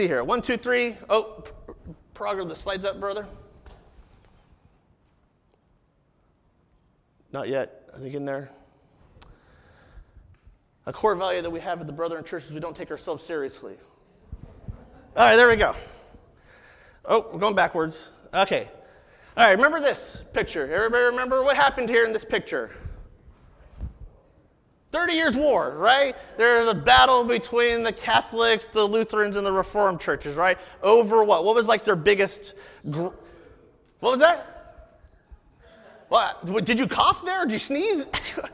See here, 1, 2, 3. Oh, progress the slides up, brother. Not yet. I think in there. A core value that we have at the Brethren Church is we don't take ourselves seriously. All right, there we go. Oh, we're going backwards. Okay. All right, remember this picture. Everybody remember what happened here in this picture? 30 Years' War, right? There's a battle between the Catholics, the Lutherans, and the Reformed churches, right? Over what? What was like their biggest... What was that? What? Did you cough there? Did you sneeze?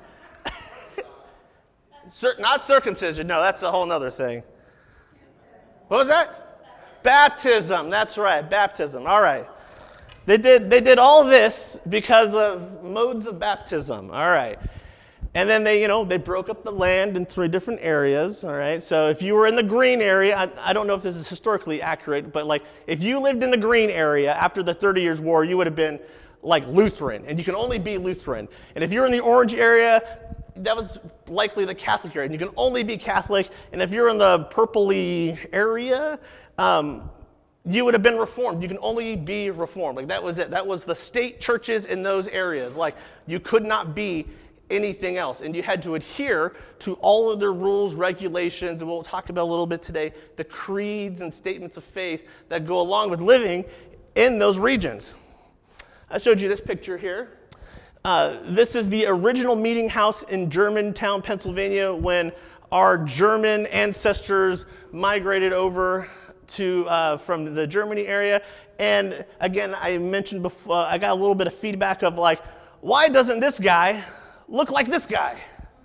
Not circumcision. No, that's a whole other thing. What was that? Baptism. That's right, baptism. All right. They did all this because of modes of baptism. All right. And then they broke up the land in 3 different areas, all right? So if you were in the green area, I don't know if this is historically accurate, but like if you lived in the green area after the 30 Years' War, you would have been like Lutheran, and you can only be Lutheran. And if you're in the orange area, that was likely the Catholic area, and you can only be Catholic. And if you're in the purpley area, you would have been Reformed. You can only be Reformed. Like that was it. That was the state churches in those areas. Like you could not be anything else. And you had to adhere to all of their rules, regulations, and we'll talk about a little bit today, the creeds and statements of faith that go along with living in those regions. I showed you this picture here. This is the original meeting house in Germantown, Pennsylvania, when our German ancestors migrated over to from the Germany area. And again, I mentioned before, I got a little bit of feedback of like, why doesn't this guy look like this guy?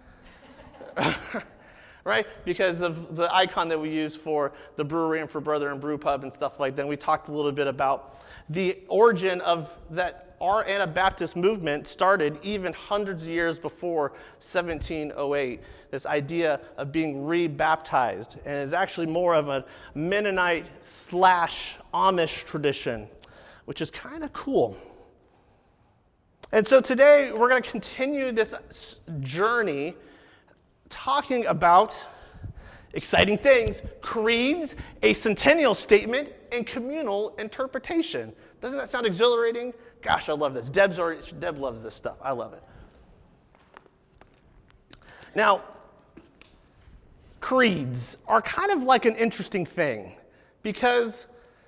Right? Because of the icon that we use for the brewery and for Brethren Brew Pub and stuff like that. We talked a little bit about the origin of that. Our Anabaptist movement started even hundreds of years before 1708. This idea of being rebaptized, and is actually more of a Mennonite / Amish tradition, which is kind of cool. And so today we're going to continue this journey talking about exciting things, creeds, a centennial statement, and communal interpretation. Doesn't that sound exhilarating? Gosh, I love this. Deb loves this stuff. I love it. Now, creeds are kind of like an interesting thing because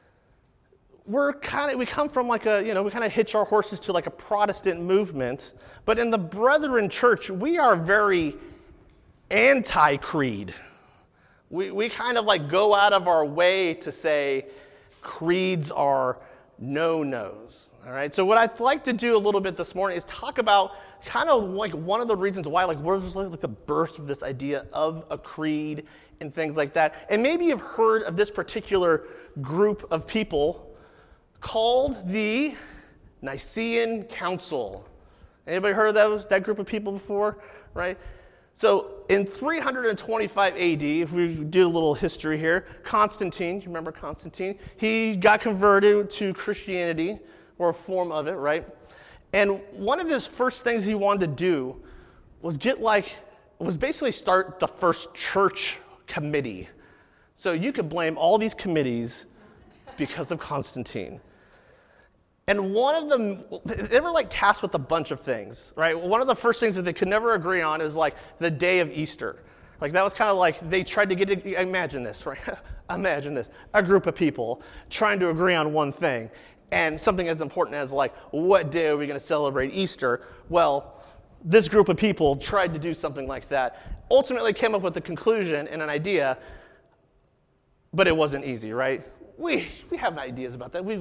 we come from like we kind of hitch our horses to like a Protestant movement, but in the Brethren Church, we are very anti-creed. We kind of like go out of our way to say creeds are no-nos. All right, so what I'd like to do a little bit this morning is talk about kind of like one of the reasons why, like, where's like the birth of this idea of a creed and things like that. And maybe you've heard of this particular group of people called the Nicene Council. Anybody heard of that group of people before, right? So in 325 AD, if we do a little history here, Constantine, you remember Constantine? He got converted to Christianity, or a form of it, right? And one of his first things he wanted to do was basically start the first church committee. So you could blame all these committees because of Constantine. And one of them, they were like tasked with a bunch of things, right? One of the first things that they could never agree on is like the day of Easter. Like that was kind of like they tried to imagine this, right? Imagine this, a group of people trying to agree on one thing. And something as important as like, what day are we going to celebrate Easter? Well, this group of people tried to do something like that. Ultimately came up with a conclusion and an idea, but it wasn't easy, right? We have ideas about that.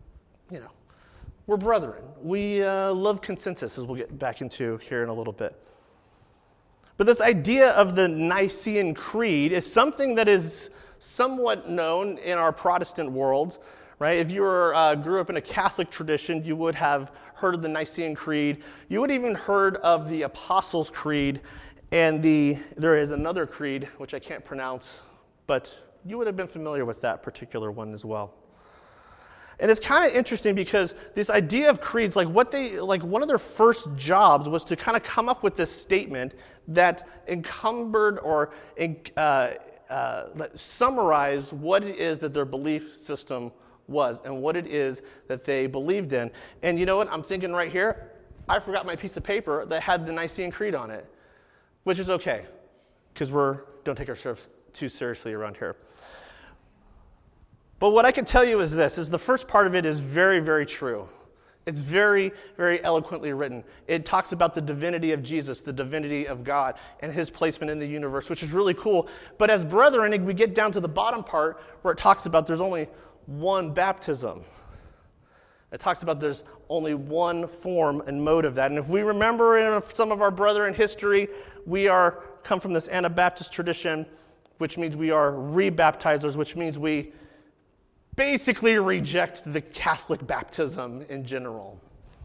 We're brethren. We love consensus, as we'll get back into here in a little bit. But this idea of the Nicene Creed is something that is somewhat known in our Protestant world, right? If you grew up in a Catholic tradition, you would have heard of the Nicene Creed. You would even heard of the Apostles' Creed, and there is another creed, which I can't pronounce, but you would have been familiar with that particular one as well. And it's kind of interesting because this idea of creeds, one of their first jobs was to kind of come up with this statement that encumbered or summarize what it is that their belief system was and what it is that they believed in. And you know what? I'm thinking right here, I forgot my piece of paper that had the Nicene Creed on it, which is okay, because don't take ourselves too seriously around here. But what I can tell you is this, is the first part of it is very, very true. It's very, very eloquently written. It talks about the divinity of Jesus, the divinity of God, and his placement in the universe, which is really cool. But as brethren, we get down to the bottom part where it talks about there's only one baptism. It talks about there's only one form and mode of that. And if we remember in some of our brethren history, we come from this Anabaptist tradition, which means we are rebaptizers, which means we basically reject the Catholic baptism in general.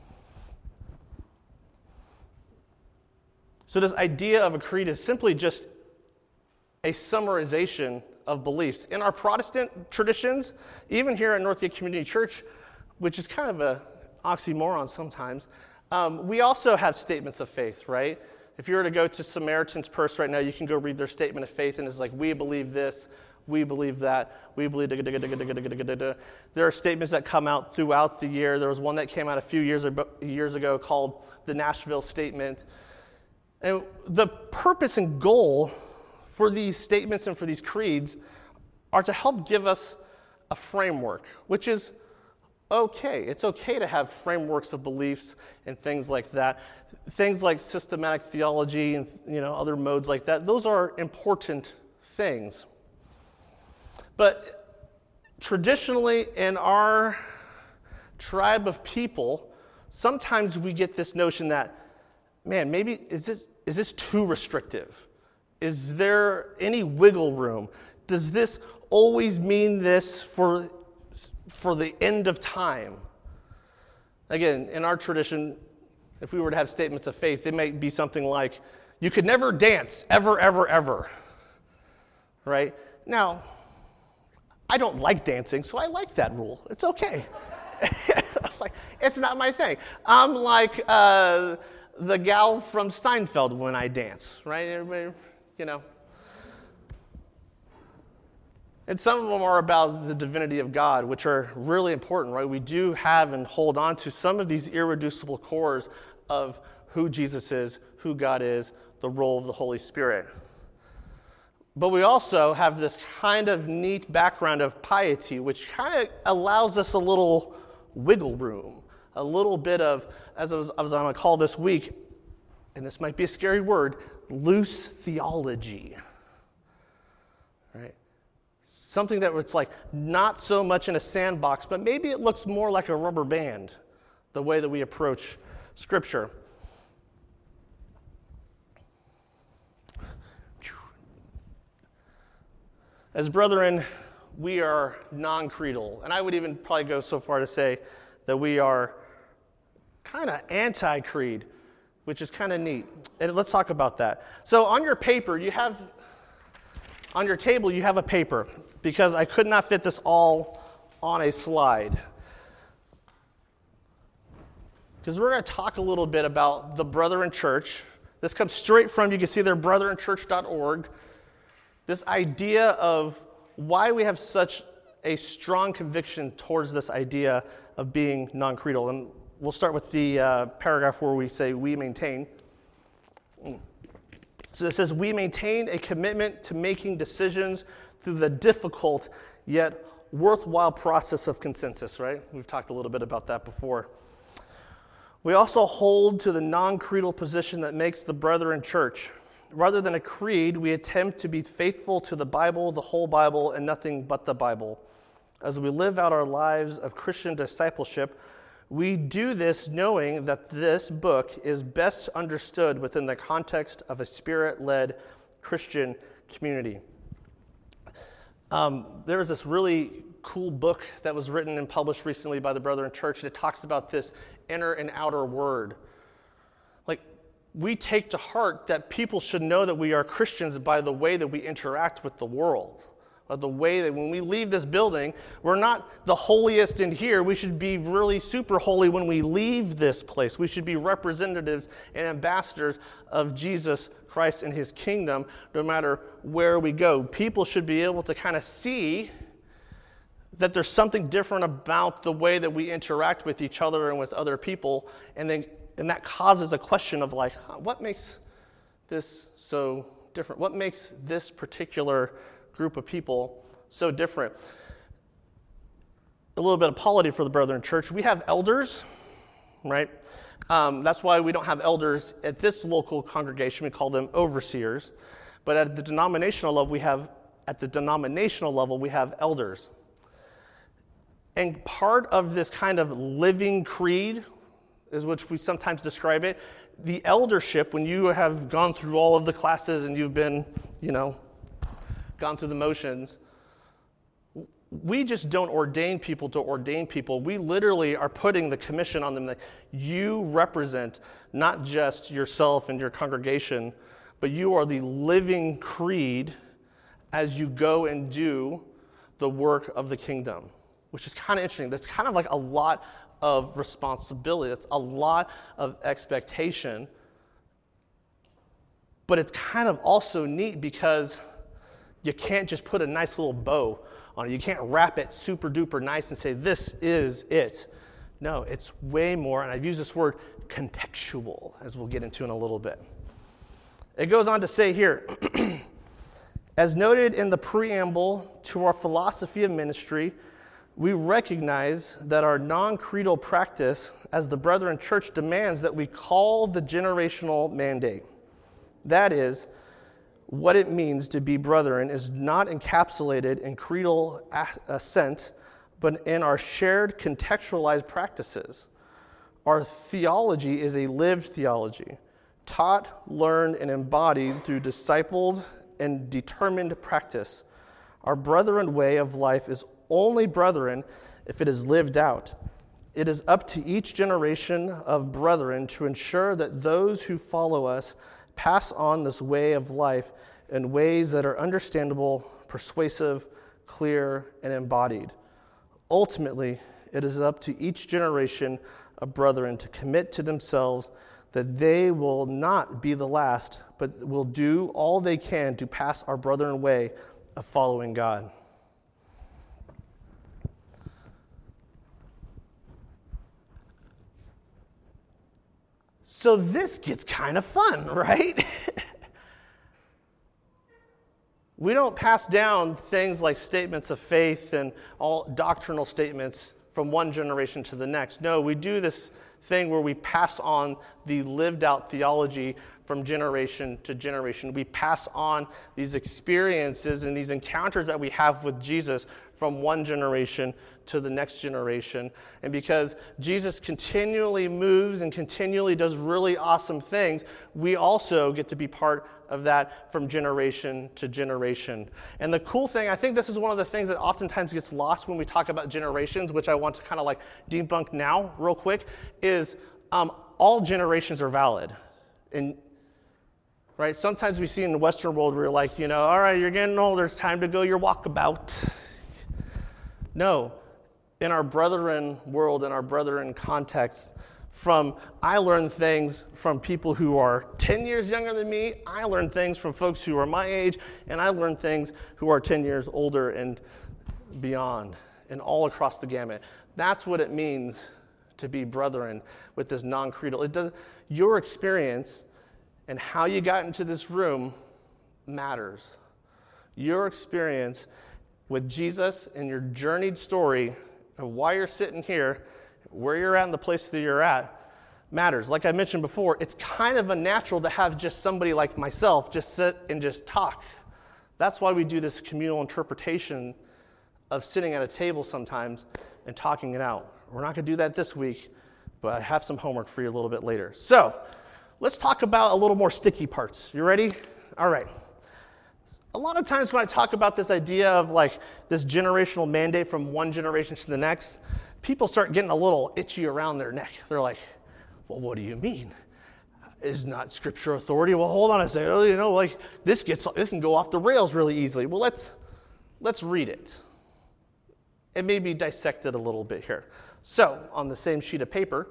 So this idea of a creed is simply just a summarization of beliefs. In our Protestant traditions, even here at Northgate Community Church, which is kind of an oxymoron sometimes, we also have statements of faith, right? If you were to go to Samaritan's Purse right now, you can go read their statement of faith, and it's like, we believe this, we believe that, we believe da-ga-da-ga-da-ga-da-ga-da-ga-da. There are statements that come out throughout the year. There was one that came out a few years ago called the Nashville Statement. And the purpose and goal for these statements and for these creeds are to help give us a framework, which is okay. It's okay to have frameworks of beliefs and things like that. Things like systematic theology and other modes like that. Those are important things. But traditionally in our tribe of people, sometimes we get this notion that, man, maybe is this too restrictive? Is there any wiggle room? Does this always mean this for the end of time? Again, in our tradition, if we were to have statements of faith, they might be something like, you could never dance, ever, ever, ever. Right? Now, I don't like dancing, so I like that rule. It's okay. It's not my thing. I'm like the gal from Seinfeld when I dance, right? Everybody, And some of them are about the divinity of God, which are really important, right? We do have and hold on to some of these irreducible cores of who Jesus is, who God is, the role of the Holy Spirit. But we also have this kind of neat background of piety, which kind of allows us a little wiggle room, a little bit of, as I was going to call this week, and this might be a scary word, loose theology, right? Something that it's like not so much in a sandbox, but maybe it looks more like a rubber band, the way that we approach Scripture. As brethren, we are non-creedal, and I would even probably go so far to say that we are kind of anti-creed, which is kind of neat. And let's talk about that. So on your paper, on your table, you have a paper, because I could not fit this all on a slide. Because we're going to talk a little bit about the Brethren Church. This comes straight from, you can see there, brethrenchurch.org. This idea of why we have such a strong conviction towards this idea of being non-creedal. And we'll start with the paragraph where we say, we maintain. So it says, we maintain a commitment to making decisions through the difficult yet worthwhile process of consensus, right? We've talked a little bit about that before. We also hold to the non-creedal position that makes the Brethren Church. Rather than a creed, we attempt to be faithful to the Bible, the whole Bible, and nothing but the Bible. As we live out our lives of Christian discipleship, we do this knowing that this book is best understood within the context of a Spirit-led Christian community. There was this really cool book that was written and published recently by the Brethren Church, and it talks about this inner and outer word. We take to heart that people should know that we are Christians by the way that we interact with the world, of the way that when we leave this building, we're not the holiest in here. We should be really super holy when we leave this place. We should be representatives and ambassadors of Jesus Christ and his kingdom, no matter where we go. People should be able to kind of see that there's something different about the way that we interact with each other and with other people, and that causes a question of like, what makes this so different? What makes this particular group of people so different? A little bit of polity for the Brethren Church. We have elders, right? That's why we don't have elders at this local congregation. We call them overseers. But at the denominational level, we have elders. And part of this kind of living creed, is which we sometimes describe it, the eldership, when you have gone through all of the classes and you've been, gone through the motions, we just don't ordain people to ordain people. We literally are putting the commission on them that you represent not just yourself and your congregation, but you are the living creed as you go and do the work of the kingdom, which is kind of interesting. That's kind of like a lot of responsibility. It's a lot of expectation. But it's kind of also neat because you can't just put a nice little bow on it. You can't wrap it super duper nice and say, this is it. No, it's way more, and I've used this word contextual, as we'll get into in a little bit. It goes on to say here, as noted in the preamble to our philosophy of ministry, we recognize that our non-creedal practice as the Brethren Church demands that we call the generational mandate. That is, what it means to be brethren is not encapsulated in creedal assent, but in our shared contextualized practices. Our theology is a lived theology, taught, learned, and embodied through discipled and determined practice. Our brethren way of life is only brethren if it is lived out. It is up to each generation of brethren to ensure that those who follow us pass on this way of life in ways that are understandable, persuasive, clear, and embodied. Ultimately, it is up to each generation of brethren to commit to themselves that they will not be the last, but will do all they can to pass our brethren way of following God. So this gets kind of fun, right? We don't pass down things like statements of faith and all doctrinal statements from one generation to the next. No, we do this thing where we pass on the lived out theology from generation to generation. We pass on these experiences and these encounters that we have with Jesus from one generation to the next generation. And because Jesus continually moves and continually does really awesome things, we also get to be part of that from generation to generation. And the cool thing, I think this is one of the things that oftentimes gets lost when we talk about generations, which I want to kind of like debunk now real quick, is all generations are valid. And right, sometimes we see in the Western world where you're like, all right, you're getting older, it's time to go your walkabout. No, in our brethren world, in our brethren context, I learn things from people who are 10 years younger than me, I learn things from folks who are my age, and I learn things who are 10 years older and beyond, and all across the gamut. That's what it means to be brethren with this non-creedal. Your experience and how you got into this room matters. Your experience with Jesus and your journeyed story of why you're sitting here, where you're at and the place that you're at, matters. Like I mentioned before, it's kind of unnatural to have just somebody like myself just sit and just talk. That's why we do this communal interpretation of sitting at a table sometimes and talking it out. We're not going to do that this week, but I have some homework for you a little bit later. So, let's talk about a little more sticky parts. You ready? All right. A lot of times when I talk about this idea of like this generational mandate from one generation to the next, people start getting a little itchy around their neck. They're like, well, what do you mean? Is not Scripture authority? Well, hold on a second. Like this can go off the rails really easily. Well, let's let's read it and maybe dissect it a little bit here. So, on the same sheet of paper,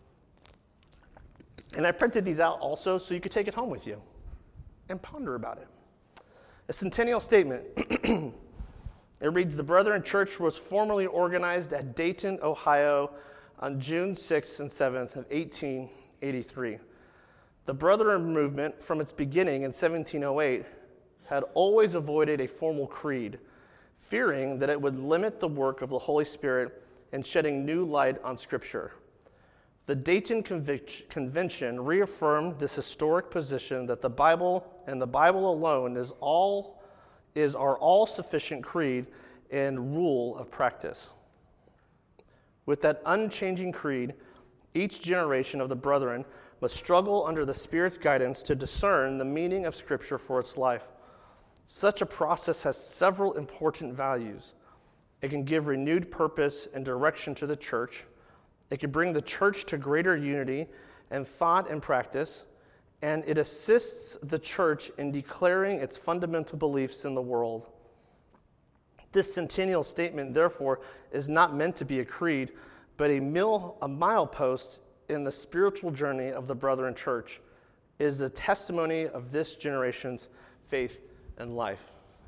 and I printed these out also so you could take it home with you and ponder about it. A centennial statement. It reads, "The Brethren Church was formally organized at Dayton, Ohio on June 6th and 7th of 1883. The Brethren movement, from its beginning in 1708, had always avoided a formal creed, fearing that it would limit the work of the Holy Spirit in shedding new light on Scripture. The Dayton Convention reaffirmed this historic position that the Bible and the Bible alone is our all-sufficient creed and rule of practice. With that unchanging creed, each generation of the brethren must struggle under the Spirit's guidance to discern the meaning of Scripture for its life. Such a process has several important values. It can give renewed purpose and direction to the church. It can bring the church to greater unity and thought and practice, and it assists the church in declaring its fundamental beliefs in the world. This centennial statement, therefore, is not meant to be a creed, but a milepost in the spiritual journey of the Brethren Church. It is a testimony of this generation's faith and life."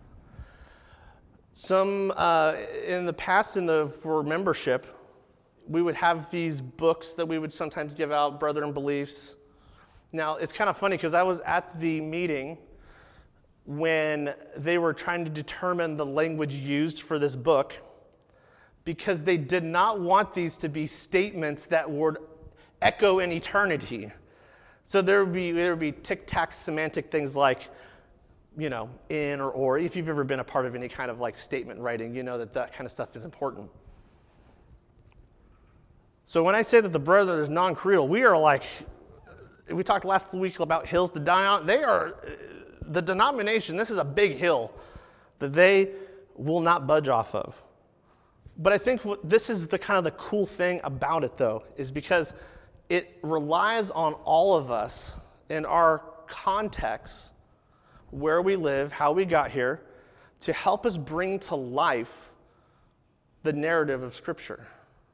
Some in the past, for membership, we would have these books that we would sometimes give out, Brethren Beliefs. Now, it's kind of funny because I was at the meeting when they were trying to determine the language used for this book, because they did not want these to be statements that would echo in eternity. So there would be tic-tac semantic things like, in or. If you've ever been a part of any kind of like statement writing, you know that kind of stuff is important. So when I say that the Brethren is non-creedal, we are like, we talked last week about hills to die on. They are, the denomination, this is a big hill that they will not budge off of. But I think this is the kind of the cool thing about it, though, is because it relies on all of us in our context, where we live, how we got here, to help us bring to life the narrative of Scripture.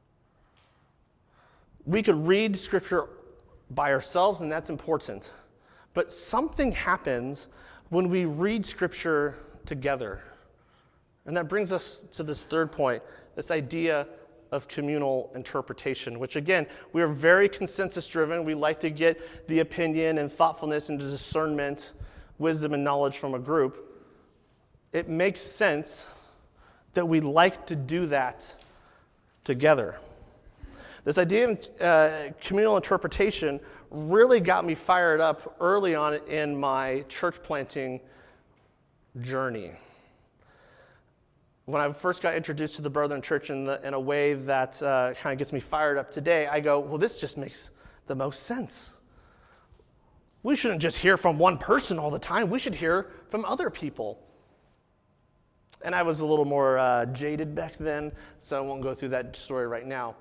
We could read Scripture by ourselves, and that's important. But something happens when we read Scripture together. And that brings us to this third point, this idea of communal interpretation, which again, we are very consensus-driven. We like to get the opinion and thoughtfulness and discernment, wisdom and knowledge from a group. It makes sense that we like to do that together. This idea of communal interpretation really got me fired up early on in my church planting journey. When I first got introduced to the Brethren Church in a way that kind of gets me fired up today, I go, well, this just makes the most sense. We shouldn't just hear from one person all the time. We should hear from other people. And I was a little more jaded back then, so I won't go through that story right now.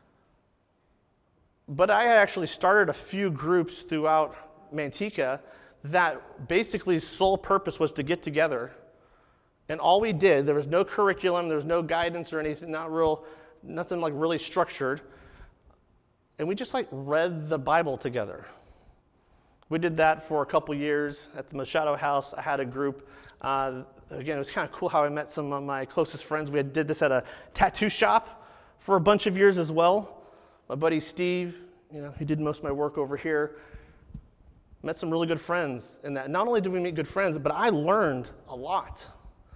But I had actually started a few groups throughout Manteca that basically sole purpose was to get together. And all we did, there was no curriculum, there was no guidance or anything, nothing like really structured. And we just like read the Bible together. We did that for a couple years at the Machado House. I had a group. Again, it was kind of cool how I met some of my closest friends. We did this at a tattoo shop for a bunch of years as well. My buddy Steve, he did most of my work over here. Met some really good friends in that. Not only did we meet good friends, but I learned a lot.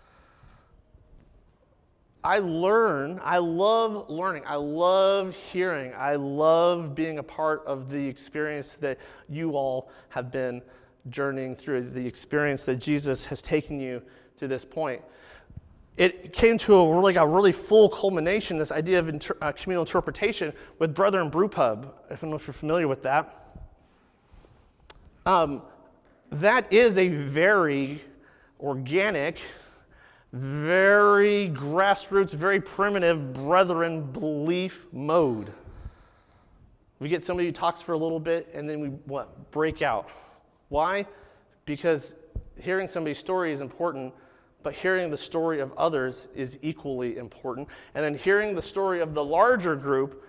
I love learning, I love hearing, I love being a part of the experience that you all have been journeying through, the experience that Jesus has taken you to this point. It came to a really full culmination, this idea of communal interpretation with Brethren Brew Pub. I don't know if you're familiar with that. That is a very organic, very grassroots, very primitive Brethren belief mode. We get somebody who talks for a little bit, and then we break out. Why? Because hearing somebody's story is important, but hearing the story of others is equally important. And then hearing the story of the larger group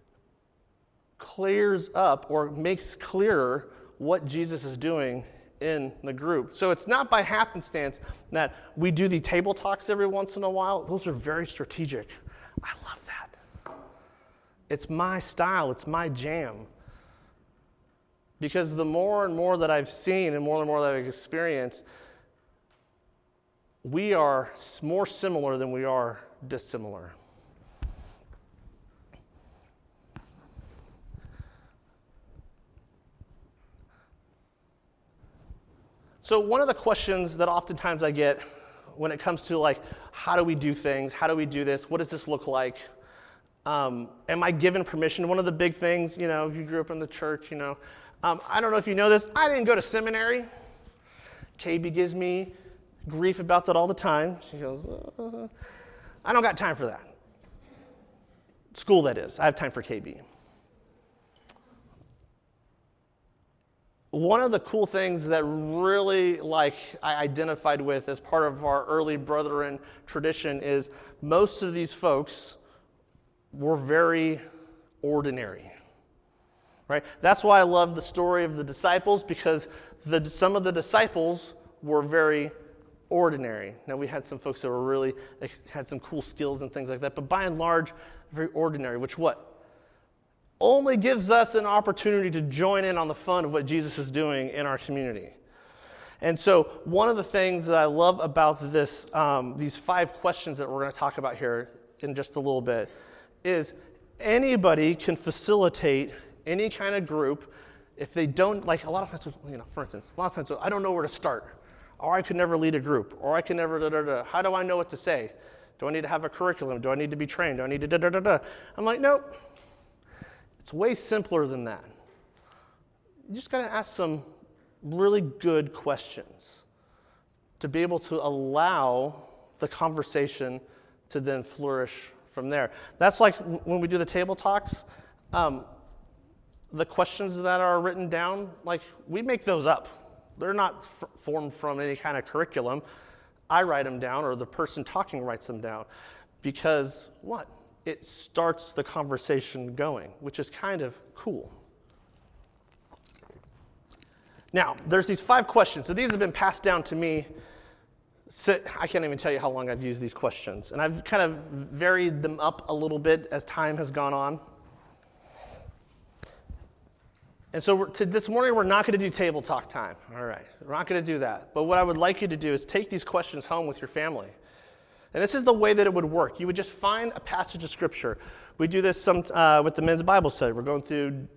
clears up or makes clearer what Jesus is doing in the group. So it's not by happenstance that we do the table talks every once in a while. Those are very strategic. I love that. It's my style. It's my jam. Because the more and more that I've seen and more that I've experienced, we are more similar than we are dissimilar. So one of the questions that oftentimes I get when it comes to like, how do we do things? How do we do this? What does this look like? Am I given permission? One of the big things, if you grew up in the church, I don't know if you know this, I didn't go to seminary. KB gives me grief about that all the time. She goes, I don't got time for that. School, that is. I have time for KB. One of the cool things that really I identified with as part of our early brethren tradition is most of these folks were very ordinary. Right? That's why I love the story of the disciples, because some of the disciples were very ordinary. Now, we had some folks that were had some cool skills and things like that, but by and large, very ordinary, which only gives us an opportunity to join in on the fun of what Jesus is doing in our community. And so one of the things that I love about these 5 questions that we're going to talk about here in just a little bit is anybody can facilitate any kind of group if they don't, a lot of times, for instance, I don't know where to start, or I could never lead a group, or I can never, how do I know what to say? Do I need to have a curriculum? Do I need to be trained? Do I need to I'm like, nope. It's way simpler than that. You just got to ask some really good questions to be able to allow the conversation to then flourish from there. That's like when we do the table talks, the questions that are written down, we make those up. They're not formed from any kind of curriculum. I write them down, or the person talking writes them down, because what? It starts the conversation going, which is kind of cool. Now, there's these 5 questions. So these have been passed down to me. I can't even tell you how long I've used these questions. And I've kind of varied them up a little bit as time has gone on. And so this morning, we're not going to do table talk time. All right, we're not going to do that. But what I would like you to do is take these questions home with your family. And this is the way that it would work. You would just find a passage of Scripture. We do this with the men's Bible study. We're going through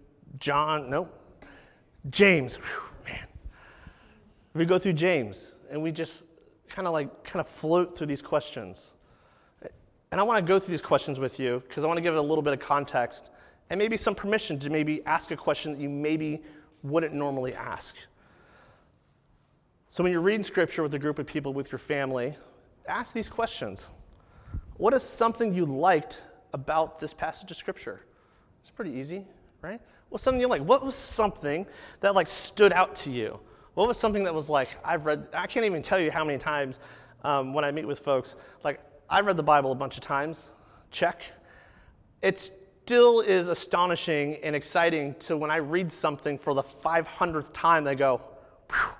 James. Whew, man. We go through James, and we just kind of float through these questions. And I want to go through these questions with you because I want to give it a little bit of context and maybe some permission to maybe ask a question that you maybe wouldn't normally ask. So when you're reading Scripture with a group of people, with your family, ask these questions. What is something you liked about this passage of Scripture? It's pretty easy, right? What's something you like? What was something that stood out to you? What was something that was I've read, I can't even tell you how many times when I meet with folks, I've read the Bible a bunch of times, check. It still is astonishing and exciting to when I read something for the 500th time, they go, whew,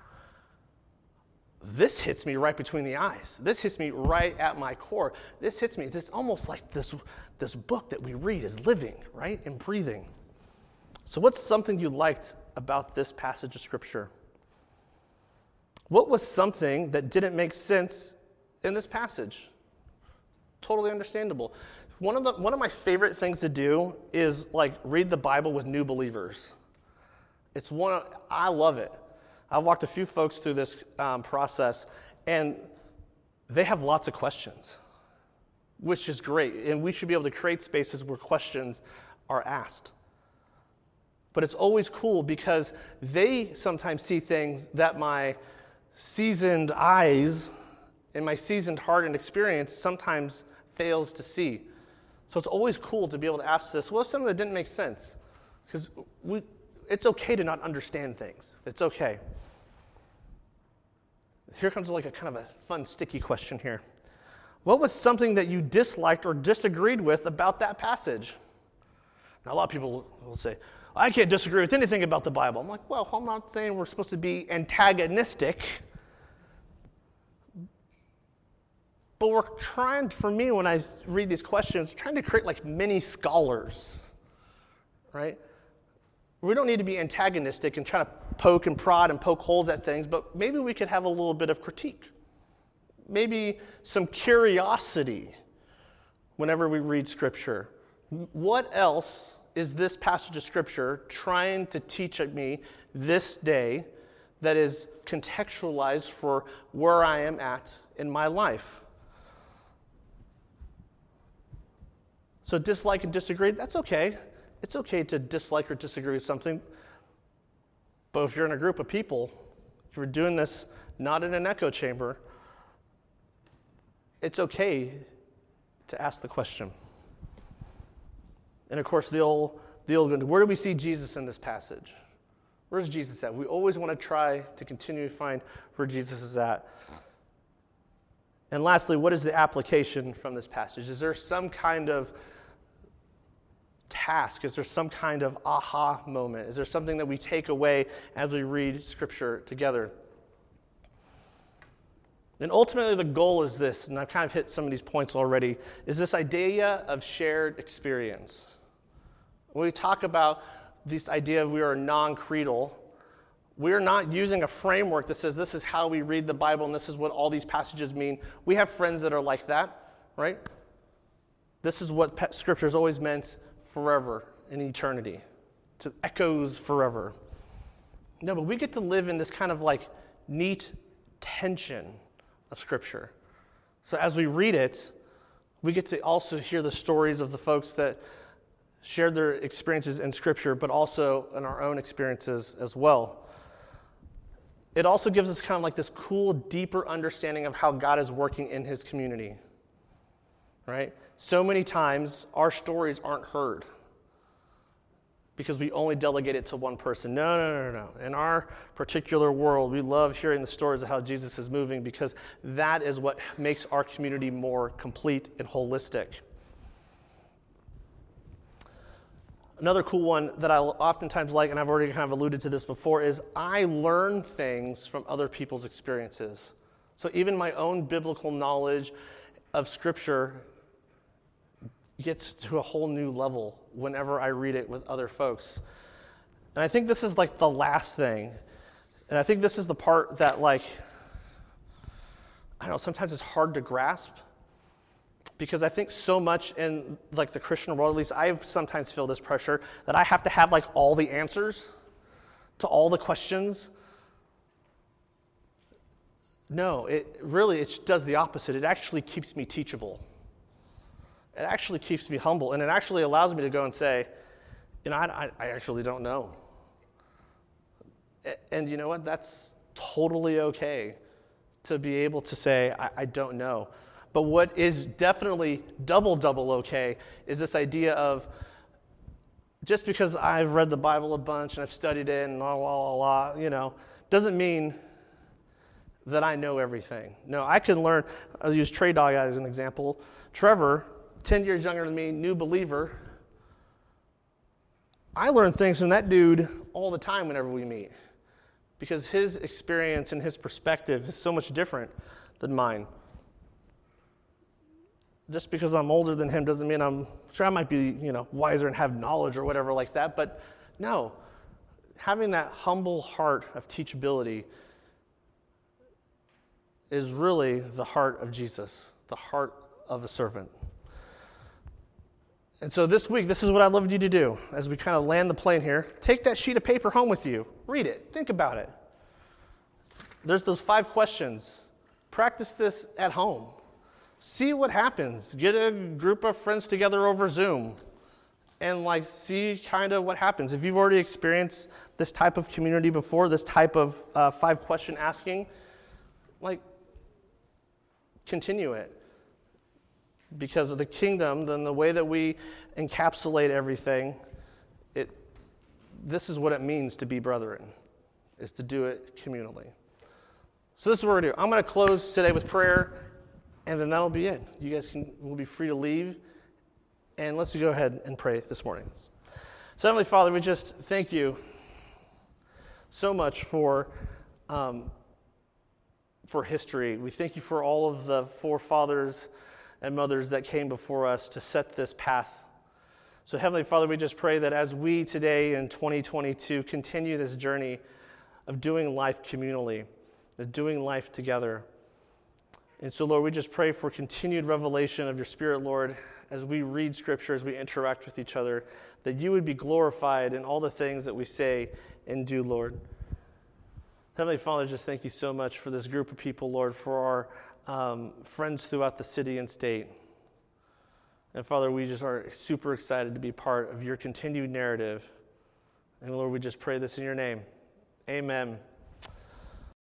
this hits me right between the eyes. This hits me right at my core. This hits me. This almost like this book that we read is living, right, and breathing. So what's something you liked about this passage of Scripture? What was something that didn't make sense in this passage? Totally understandable. One of my favorite things to do is read the Bible with new believers. I love it. I've walked a few folks through this process, and they have lots of questions, which is great. And we should be able to create spaces where questions are asked. But it's always cool because they sometimes see things that my seasoned eyes and my seasoned heart and experience sometimes fails to see. So it's always cool to be able to ask this, what's something that didn't make sense? Because it's okay to not understand things. It's okay. Here comes like a kind of a fun, sticky question here. What was something that you disliked or disagreed with about that passage? Now, a lot of people will say, I can't disagree with anything about the Bible. I'm like, well, I'm not saying we're supposed to be antagonistic. But we're trying, for me, when I read these questions, trying to create like mini scholars, right? We don't need to be antagonistic and try to poke and prod and poke holes at things, but maybe we could have a little bit of critique. Maybe some curiosity whenever we read Scripture. What else is this passage of Scripture trying to teach me this day that is contextualized for where I am at in my life? So dislike and disagree, that's okay. It's okay to dislike or disagree with something. But if you're in a group of people, if you're doing this not in an echo chamber, it's okay to ask the question. And of course, the old where do we see Jesus in this passage? Where's Jesus at? We always want to try to continue to find where Jesus is at. And lastly, what is the application from this passage? Is there some kind of task? Is there some kind of aha moment? Is there something that we take away as we read Scripture together? And ultimately the goal is this, and I've kind of hit some of these points already, is this idea of shared experience. When we talk about this idea of we are non-creedal, we're not using a framework that says this is how we read the Bible and this is what all these passages mean. We have friends that are like that, right? This is what Scripture has always meant forever in eternity, to echoes forever. No, but we get to live in this kind of like neat tension of Scripture. So as we read it, we get to also hear the stories of the folks that shared their experiences in Scripture, but also in our own experiences as well. It also gives us kind of like this cool, deeper understanding of how God is working in His community, right? So many times, our stories aren't heard because we only delegate it to one person. No. In our particular world, we love hearing the stories of how Jesus is moving because that is what makes our community more complete and holistic. Another cool one that I oftentimes like, and I've already kind of alluded to this before, is I learn things from other people's experiences. So even my own biblical knowledge of Scripture gets to a whole new level whenever I read it with other folks. And I think this is like the last thing. And I think this is the part that like, I don't know, sometimes it's hard to grasp. Because I think so much in like the Christian world, at least I sometimes feel this pressure that I have to have like all the answers to all the questions. No, it does the opposite. It actually keeps me teachable. It actually keeps me humble, and it actually allows me to go and say, I actually don't know. And you know what? That's totally okay to be able to say, I don't know. But what is definitely double okay is this idea of just because I've read the Bible a bunch and I've studied it and doesn't mean that I know everything. No, I can learn. I'll use Trey Dog as an example. Trevor, 10 years younger than me, new believer. I learn things from that dude all the time whenever we meet because his experience and his perspective is so much different than mine. Just because I'm older than him doesn't mean I'm sure I might be, wiser and have knowledge or whatever like that. But no, having that humble heart of teachability is really the heart of Jesus, the heart of a servant. And so this week, this is what I'd love you to do as we kind of land the plane here. Take that sheet of paper home with you. Read it. Think about it. There's those 5 questions. Practice this at home. See what happens. Get a group of friends together over Zoom and see kind of what happens. If you've already experienced this type of community before, this type of 5-question asking, continue it. Because of the kingdom, then the way that we encapsulate everything, this is what it means to be brethren, is to do it communally. So this is what we're going to do. I'm going to close today with prayer, and then that'll be it. You guys will be free to leave, and let's go ahead and pray this morning. So Heavenly Father, we just thank you so much for history. We thank you for all of the forefathers and mothers that came before us to set this path. So Heavenly Father, we just pray that as we today in 2022 continue this journey of doing life communally, of doing life together. And so Lord, we just pray for continued revelation of your Spirit, Lord, as we read Scripture, as we interact with each other, that you would be glorified in all the things that we say and do, Lord. Heavenly Father, just thank you so much for this group of people, Lord, for our friends throughout the city and state. And Father, we just are super excited to be part of your continued narrative. And Lord, we just pray this in your name. Amen.